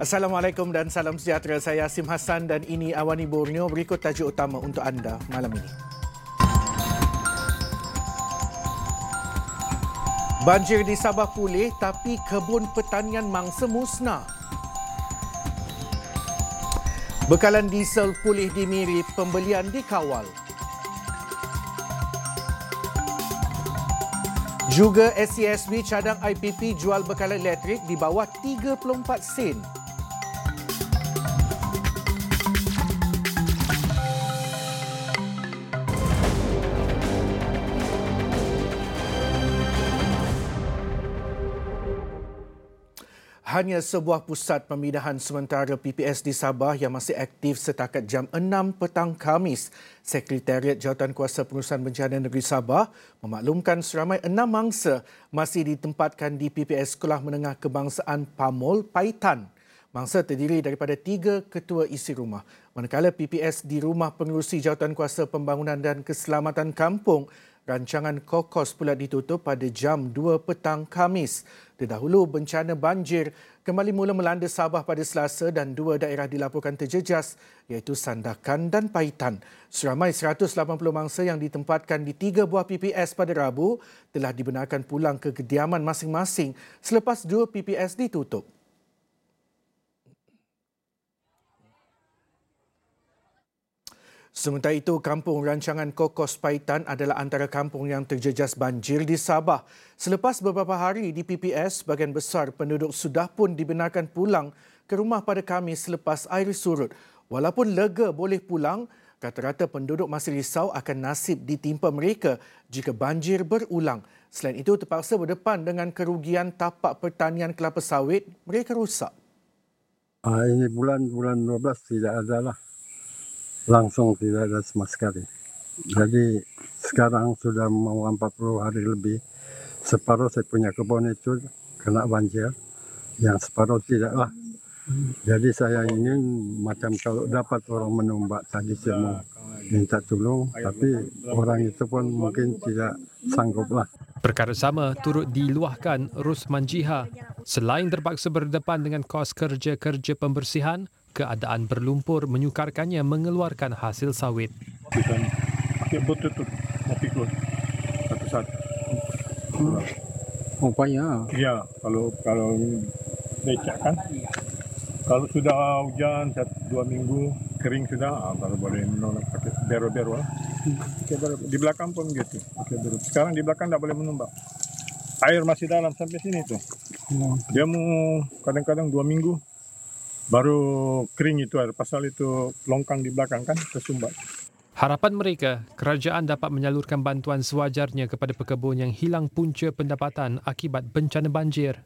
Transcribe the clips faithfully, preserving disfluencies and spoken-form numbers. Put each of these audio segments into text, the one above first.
Assalamualaikum dan salam sejahtera. Saya Asim Hassan dan ini Awani Borneo. Berikut tajuk utama untuk anda malam ini. Banjir di Sabah pulih tapi kebun pertanian mangsa musnah. Bekalan diesel pulih di Miri, pembelian dikawal. Juga S C S B cadang I P P jual bekalan elektrik di bawah tiga puluh empat sen. Hanya sebuah pusat pemindahan sementara P P S di Sabah yang masih aktif setakat jam enam petang Khamis. Sekretariat Jawatankuasa Pengurusan Bencana Negeri Sabah memaklumkan seramai enam mangsa masih ditempatkan di P P S Sekolah Menengah Kebangsaan Pamol, Paitan. Mangsa terdiri daripada tiga ketua isi rumah. Manakala P P S di Rumah Pengerusi Jawatankuasa Pembangunan dan Keselamatan Kampung, rancangan Kokos pula ditutup pada jam dua petang Khamis. Terdahulu, bencana banjir kembali mula melanda Sabah pada Selasa dan dua daerah dilaporkan terjejas iaitu Sandakan dan Paitan. Seramai seratus lapan puluh mangsa yang ditempatkan di tiga buah P P S pada Rabu telah dibenarkan pulang ke kediaman masing-masing selepas dua P P S ditutup. Sementara itu, kampung rancangan Kokos Paitan adalah antara kampung yang terjejas banjir di Sabah. Selepas beberapa hari di P P S, sebahagian besar penduduk sudah pun dibenarkan pulang ke rumah pada Khamis selepas air surut. Walaupun lega boleh pulang, rata-rata penduduk masih risau akan nasib ditimpa mereka jika banjir berulang. Selain itu, terpaksa berdepan dengan kerugian tapak pertanian kelapa sawit mereka rosak. Ah, ini bulan-bulan dua belas tidak ada lah. Langsung tidak ada sama sekali. Jadi sekarang sudah mau empat puluh hari lebih. Separuh saya punya kebun itu kena banjir. Yang separuh tidaklah. Jadi saya ingin macam kalau dapat orang menumbak tadi saya mau minta tolong. Tapi orang itu pun mungkin tidak sanggup lah. Perkara sama turut diluahkan Rusman Jiha. Selain terpaksa berdepan dengan kos kerja-kerja pembersihan, keadaan berlumpur menyukarkannya mengeluarkan hasil sawit. Kita pakai bot itu, pikul satu-satu. Oh, payah. Ya, kalau kalau becak kan. Kalau sudah hujan satu dua minggu kering sudah, ah, baru boleh menolak pakai bero-bero lah. Pakai bero. Di belakang pun gitu. Pakai bero. Sekarang di belakang tak boleh menumbak. Air masih dalam sampai sini tuh. Dia mau kadang-kadang dua minggu. Baru kering itu air, pasal itu longkang di belakang kan tersumbat. Harapan mereka, kerajaan dapat menyalurkan bantuan sewajarnya kepada pekebun yang hilang punca pendapatan akibat bencana banjir.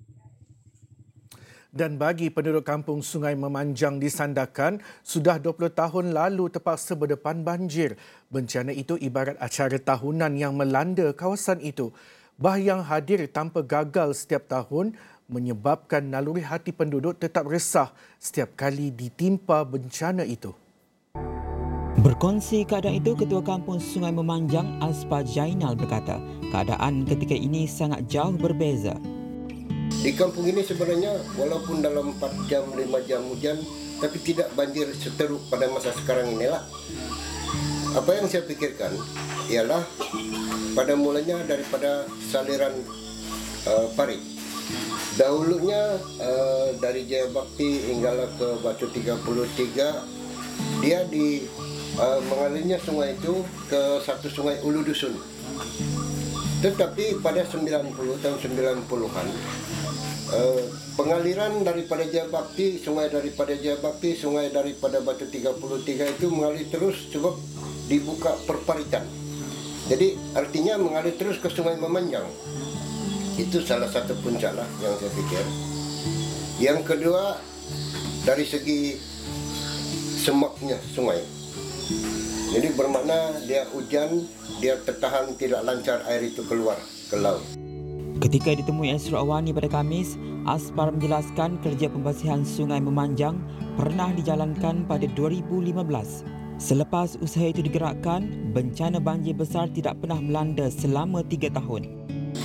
Dan bagi penduduk kampung Sungai Memanjang di Sandakan, sudah dua puluh tahun lalu terpaksa berdepan banjir. Bencana itu ibarat acara tahunan yang melanda kawasan itu. Bah yang hadir tanpa gagal setiap tahun menyebabkan naluri hati penduduk tetap resah setiap kali ditimpa bencana itu. Berkongsi keadaan itu, Ketua Kampung Sungai Memanjang Aspa Jainal berkata, keadaan ketika ini sangat jauh berbeza. Di kampung ini sebenarnya walaupun dalam empat jam, lima jam hujan, tapi tidak banjir seteruk pada masa sekarang inilah. Apa yang saya pikirkan ialah pada mulanya daripada saliran uh, parit. Dahulunya uh, dari Jaya Bakti hinggalah ke Batu tiga puluh tiga, dia di uh, mengalirnya sungai itu ke satu sungai Ulu Dusun. Tetapi pada sembilan puluh tahun sembilan puluhan, uh, pengaliran daripada Jaya Bakti, sungai daripada Jaya Bakti, sungai daripada Batu tiga puluh tiga itu mengalir terus sebab dibuka perparitan. Jadi artinya mengalir terus ke Sungai Memanjang. Itu salah satu punca lah yang saya pikir. Yang kedua, dari segi semaknya sungai. Jadi bermakna dia hujan, dia tertahan tidak lancar air itu keluar ke laut. Ketika ditemui Asrul Awani pada Khamis, Aspar menjelaskan kerja pembersihan Sungai Memanjang pernah dijalankan pada dua ribu lima belas. Selepas usaha itu digerakkan, bencana banjir besar tidak pernah melanda selama tiga tahun.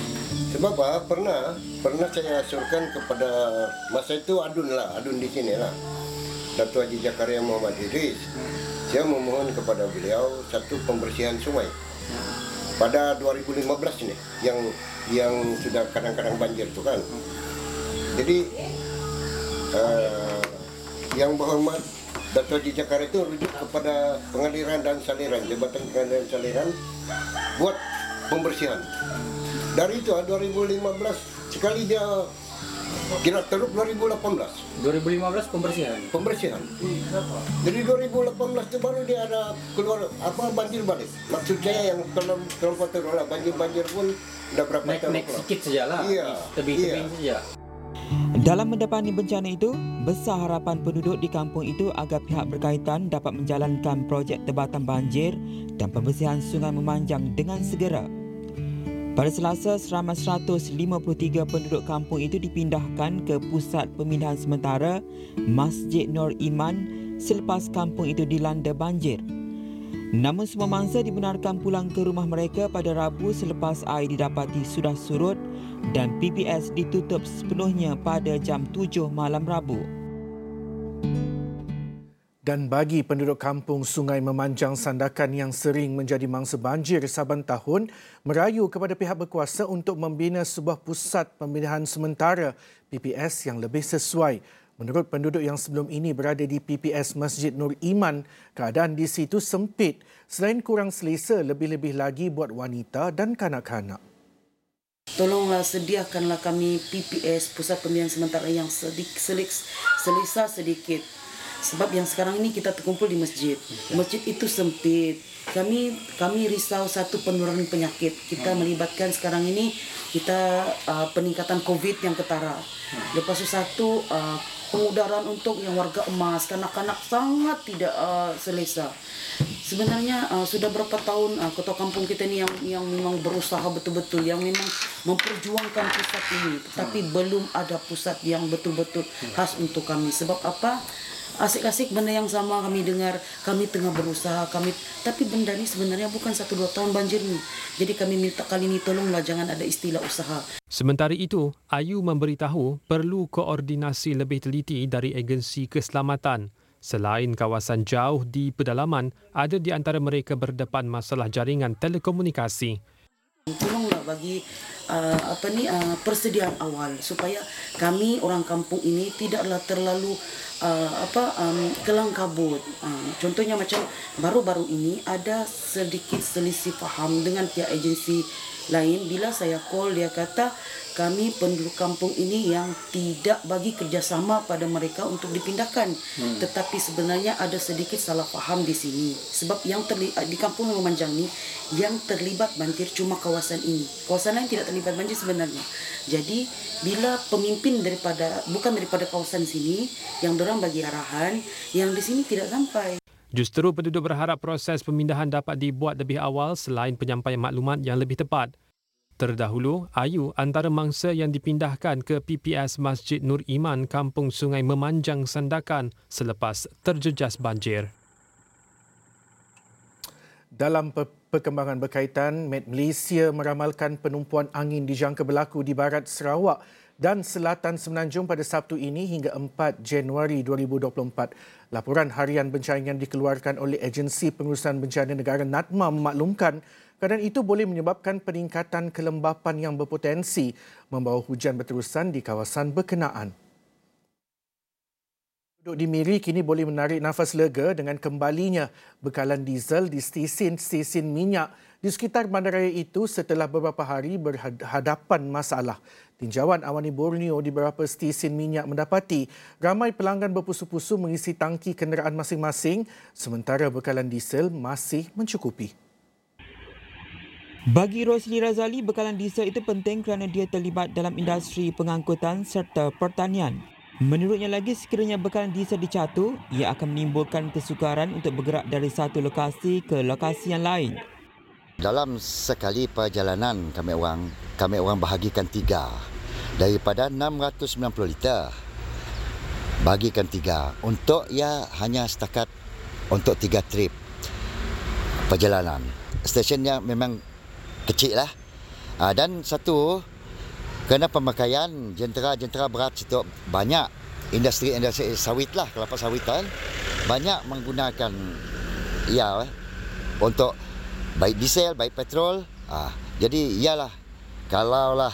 Sebab apa? Pernah, pernah saya asurkan kepada masa itu adun lah, adun di sini lah, Datuk Haji Zakaria Muhammad Idris. Saya memohon kepada beliau satu pembersihan sungai pada dua ribu lima belas ini, yang yang sudah kadang-kadang banjir tu kan. Jadi uh, yang berhormat Datuk Haji Zakaria itu rujuk kepada pengaliran dan saliran, Jabatan Pengaliran dan Saliran buat pembersihan. Dari itu dua ribu lima belas sekali dia kira teruk dua ribu lapan belas. dua ribu lima belas pembersihan. Pembersihan. Jadi dua ribu lapan belas itu baru dia ada keluar apa banjir balik. Maksud saya yang kalau terlalu teruk lah, banjir-banjir pun dah berapa naik, tahun. Naik sikit sajalah. Iya. Tebing-tebing iya. saja. Dalam mendapati bencana itu, besar harapan penduduk di kampung itu agar pihak berkaitan dapat menjalankan projek tebatan banjir dan pembersihan sungai memanjang dengan segera. Pada Selasa, seramai seratus lima puluh tiga penduduk kampung itu dipindahkan ke pusat pemindahan sementara Masjid Nur Iman selepas kampung itu dilanda banjir. Namun semua mangsa dibenarkan pulang ke rumah mereka pada Rabu selepas air didapati sudah surut dan P P S ditutup sepenuhnya pada jam tujuh malam Rabu. Dan bagi penduduk kampung Sungai Memanjang Sandakan yang sering menjadi mangsa banjir saban tahun, merayu kepada pihak berkuasa untuk membina sebuah pusat pemindahan sementara P P S yang lebih sesuai. Menurut penduduk yang sebelum ini berada di P P S Masjid Nur Iman, keadaan di situ sempit selain kurang selesa lebih-lebih lagi buat wanita dan kanak-kanak. Tolonglah sediakanlah kami P P S, Pusat Pembinaan Sementara yang sedikit selesa sedikit. Sebab yang sekarang ini kita terkumpul di masjid. Masjid itu sempit. Kami kami risau satu penurunan penyakit. Kita melibatkan sekarang ini kita uh, peningkatan COVID yang ketara. Lepas itu satu uh, pengudaran untuk yang warga emas, kanak-kanak sangat tidak uh, selesa. Sebenarnya uh, sudah berapa tahun uh, ketua kampung kita ni yang yang memang berusaha betul-betul, yang memang memperjuangkan pusat ini, tetapi belum ada pusat yang betul-betul khas untuk kami. Sebab apa? Asik-asik benda yang sama kami dengar, kami tengah berusaha, kami tapi benda ni sebenarnya bukan satu dua tahun banjir ni. Jadi kami minta kali ni tolonglah jangan ada istilah usaha. Sementara itu, Ayu memberitahu perlu koordinasi lebih teliti dari agensi keselamatan. Selain kawasan jauh di pedalaman, ada di antara mereka berdepan masalah jaringan telekomunikasi. Tolonglah bagi uh, apa ni uh, persediaan awal supaya kami orang kampung ini tidaklah terlalu uh, apa um, kelang kabut. Uh, contohnya macam baru-baru ini ada sedikit selisih faham dengan pihak agensi lain. Bila saya call dia kata kami penduduk kampung ini yang tidak bagi kerjasama pada mereka untuk dipindahkan. Hmm. Tetapi sebenarnya ada sedikit salah faham di sini. Sebab yang terlibat di kampung Memanjang ni yang terlibat banjir cuma kawasan ini. Kawasan lain tidak terlibat banjir sebenarnya. Jadi bila pemimpin daripada bukan daripada kawasan sini yang dorang bagi arahan, yang di sini tidak sampai. Justru penduduk berharap proses pemindahan dapat dibuat lebih awal selain penyampaian maklumat yang lebih tepat. Terdahulu, Ayu antara mangsa yang dipindahkan ke P P S Masjid Nur Iman Kampung Sungai Memanjang Sandakan selepas terjejas banjir. Dalam perkembangan berkaitan, Met Malaysia meramalkan penumpuan angin dijangka berlaku di barat Sarawak dan selatan Semenanjung pada Sabtu ini hingga empat Januari dua ribu dua puluh empat. Laporan harian bencana yang dikeluarkan oleh Agensi Pengurusan Bencana Negara NADMA memaklumkan keadaan itu boleh menyebabkan peningkatan kelembapan yang berpotensi membawa hujan berterusan di kawasan berkenaan. Penduduk di Miri kini boleh menarik nafas lega dengan kembalinya bekalan diesel di stesen-stesen minyak di sekitar bandaraya itu setelah beberapa hari berhadapan masalah. Tinjauan Awani Borneo di beberapa stesen minyak mendapati ramai pelanggan berpusu-pusu mengisi tangki kenderaan masing-masing sementara bekalan diesel masih mencukupi. Bagi Rosli Razali, bekalan diesel itu penting kerana dia terlibat dalam industri pengangkutan serta pertanian. Menurutnya lagi, sekiranya bekalan diesel dicatu, ia akan menimbulkan kesukaran untuk bergerak dari satu lokasi ke lokasi yang lain. Dalam sekali perjalanan kami orang kami orang bahagikan tiga. Daripada enam ratus sembilan puluh liter bagikan tiga untuk ia hanya setakat untuk tiga trip perjalanan. Stesen yang memang kecil lah. Dan satu Kerana pemakaian jentera-jentera berat itu banyak. Industri-industri sawit lah, kelapa sawitan banyak menggunakan ya untuk baik diesel, baik petrol. Ah, jadi iyalah kalaulah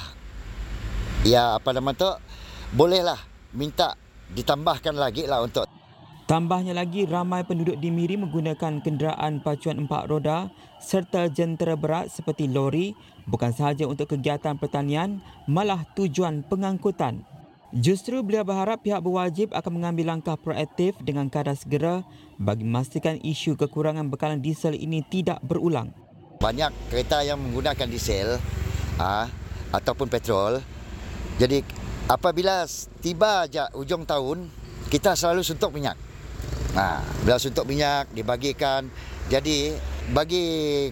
ya apa nama tu bolehlah minta ditambahkan lagi lah untuk. Tambahnya lagi, ramai penduduk di Miri menggunakan kenderaan pacuan empat roda serta jentera berat seperti lori bukan sahaja untuk kegiatan pertanian, malah tujuan pengangkutan. Justru beliau berharap pihak berwajib akan mengambil langkah proaktif dengan kadar segera bagi memastikan isu kekurangan bekalan diesel ini tidak berulang. Banyak kereta yang menggunakan diesel ah, ataupun petrol. Jadi apabila tiba aja hujung tahun, kita selalu suntuk minyak. Nah, bila suntuk minyak dibagikan. Jadi bagi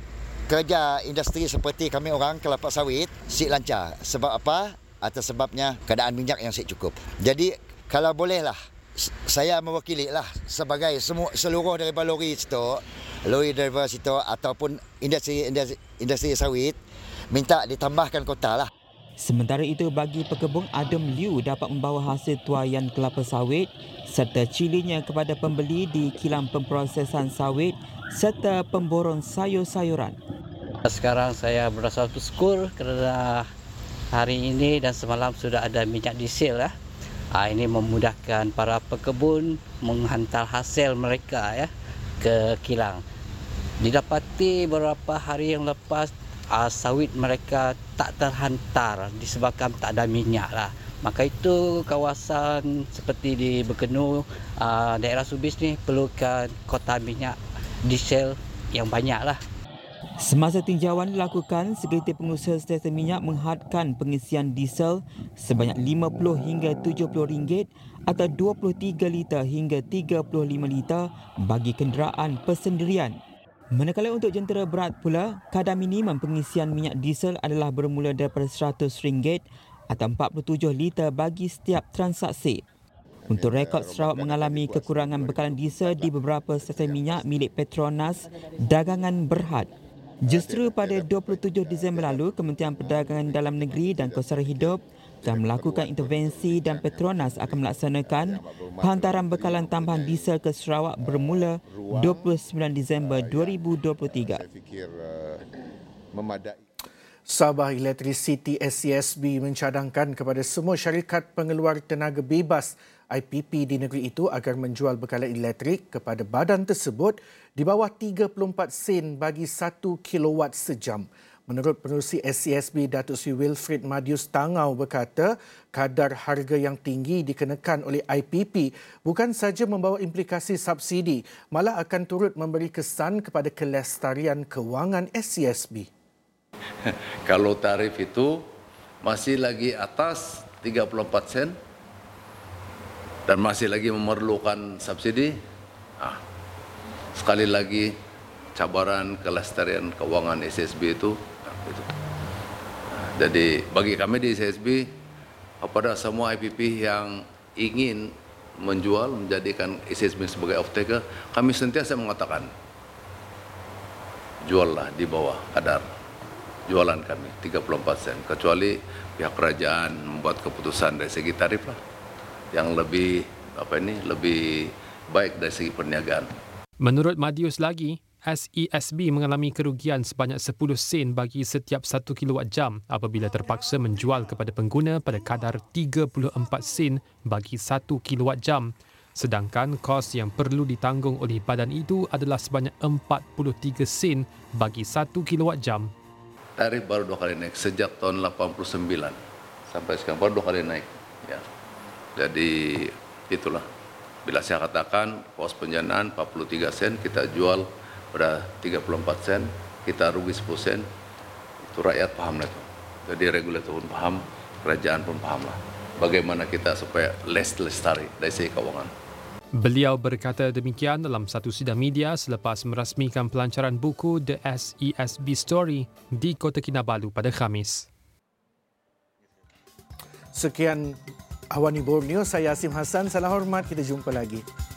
kerja industri seperti kami orang kelapa sawit, si lancar. Sebab apa? Atas sebabnya keadaan minyak yang si cukup. Jadi kalau bolehlah, saya mewakili lah sebagai semua seluruh daripada lori situ, lori driver situ ataupun industri, industri industri sawit minta ditambahkan kota lah. Sementara itu, bagi pekebun, adem liu dapat membawa hasil tuaian kelapa sawit serta cilinya kepada pembeli di kilang pemprosesan sawit serta pemborong sayur-sayuran. Sekarang saya berasa bersyukur kerana hari ini dan semalam sudah ada minyak diesel. Ya. Ini memudahkan para pekebun menghantar hasil mereka ya ke kilang. Didapati beberapa hari yang lepas Uh, sawit mereka tak terhantar disebabkan tak ada minyak lah. Maka itu kawasan seperti di Bekenu, uh, daerah Subis ni perlukan kota minyak diesel yang banyak lah. Semasa tinjauan dilakukan, segelintir pengusaha stesen minyak menghadkan pengisian diesel sebanyak lima puluh hingga tujuh puluh ringgit atau dua puluh tiga liter hingga tiga puluh lima liter bagi kenderaan persendirian. Manakala untuk jentera berat pula, kadar minimum pengisian minyak diesel adalah bermula daripada seratus ringgit atau empat puluh tujuh liter bagi setiap transaksi. Untuk rekod, Sarawak mengalami kekurangan bekalan diesel di beberapa stesen minyak milik Petronas Dagangan Berhad. Justru pada dua puluh tujuh Disember lalu, Kementerian Perdagangan Dalam Negeri dan Kelestarian Hidup telah melakukan intervensi dan Petronas akan melaksanakan penghantaran bekalan tambahan diesel ke Sarawak bermula dua puluh sembilan Disember dua ribu dua puluh tiga. Sabah Electricity S C S B mencadangkan kepada semua syarikat pengeluar tenaga bebas I P P di negeri itu agar menjual bekalan elektrik kepada badan tersebut di bawah tiga puluh empat sen bagi satu kilowatt sejam. Menurut Pengerusi S C S B, Datuk Seri Wilfred Madius Tangau berkata, kadar harga yang tinggi dikenakan oleh I P P bukan sahaja membawa implikasi subsidi, malah akan turut memberi kesan kepada kelestarian kewangan S C S B. Kalau tarif itu masih lagi atas tiga puluh empat sen dan masih lagi memerlukan subsidi, ah, sekali lagi cabaran kelestarian keuangan S C S B itu. Itu. Jadi bagi kami di S C S B, kepada semua I P P yang ingin menjual, menjadikan S C S B sebagai off-taker, kami sentiasa mengatakan, juallah di bawah kadar jualan kami, tiga puluh empat sen. Kecuali pihak kerajaan membuat keputusan dari segi tarif lah, yang lebih apa ini lebih baik dari segi perniagaan. Menurut Madius lagi, S E S B mengalami kerugian sebanyak sepuluh sen bagi setiap satu kilowatt jam apabila terpaksa menjual kepada pengguna pada kadar tiga puluh empat sen bagi satu kilowatt jam. Sedangkan kos yang perlu ditanggung oleh badan itu adalah sebanyak empat puluh tiga sen bagi satu kilowatt jam. Tarif baru dua kali naik sejak tahun lapan puluh sembilan sampai sekarang baru dua kali naik. Ya. Jadi itulah. Bila saya katakan kos penjanaan empat puluh tiga sen, kita jual pada tiga puluh empat sen, kita rugi sepuluh sen, itu rakyat paham lah itu. Jadi regulator pun paham, kerajaan pun paham lah. Bagaimana kita supaya less lestari dari segi keuangan. Beliau berkata demikian dalam satu sidang media selepas merasmikan pelancaran buku The S E S B Story di Kota Kinabalu pada Khamis. Sekian Awani Borneo, saya Asim Hassan. Salam hormat, kita jumpa lagi.